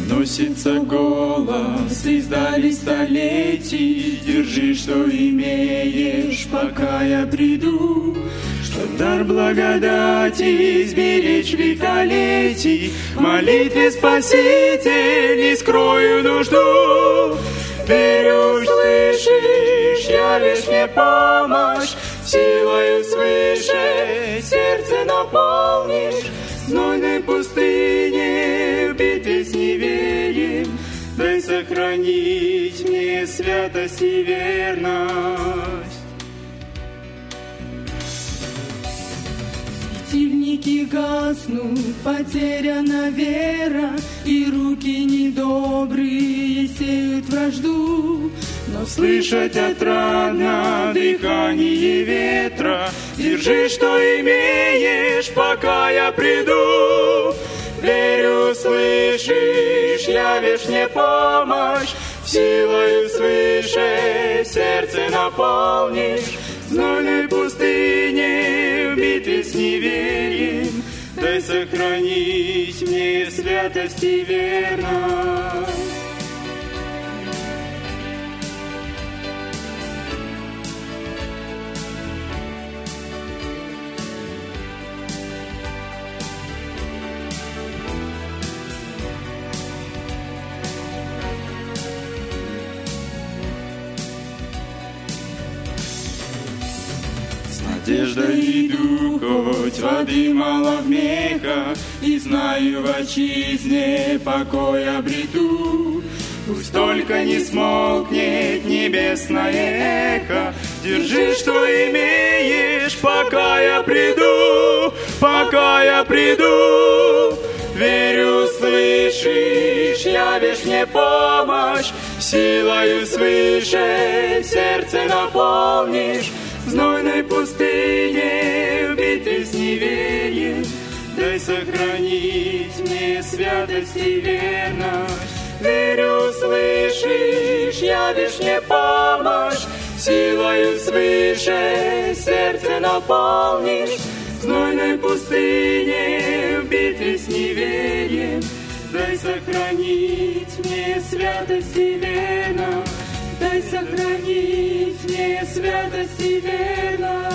Доносится голос издали столетий: держи, что имеешь, пока я приду. Чтоб дар благодати сберечь веколетий, в молитве Спаситель не скрою нужду. Верю, слышишь, явишь мне помощь, силою свыше сердце наполнишь. В знойной пустыне, в битве с неверием, дай сохранить мне святость и верность. Светильники гаснут, потеряна вера, и руки недобрые сеют вражду. Но слышать отрадно дыхание ветра: держи, что имеешь, пока я приду. Верю, слышишь, явишь мне помощь, силою свыше сердце наполнишь. В знойной пустыне, в битве с неверием, дай сохранить мне святость и верность. Надеждой иду, хоть воды мало в мехах, и знаю, в отчизне покой обрету. Пусть только не смолкнет небесное эхо, держи, что имеешь, пока я приду, пока я приду. Верю, слышишь, явишь мне помощь, силою свыше сердце наполнишь. В знойной пустыне, в битве с неверием, дай сохранить мне святость и верность. Верю, слышишь, явишь мне помощь, силою свыше сердце наполнишь. В знойной пустыне, в битве с неверием, дай сохранить мне святость и верность. Дай сохранить мне святость и верность.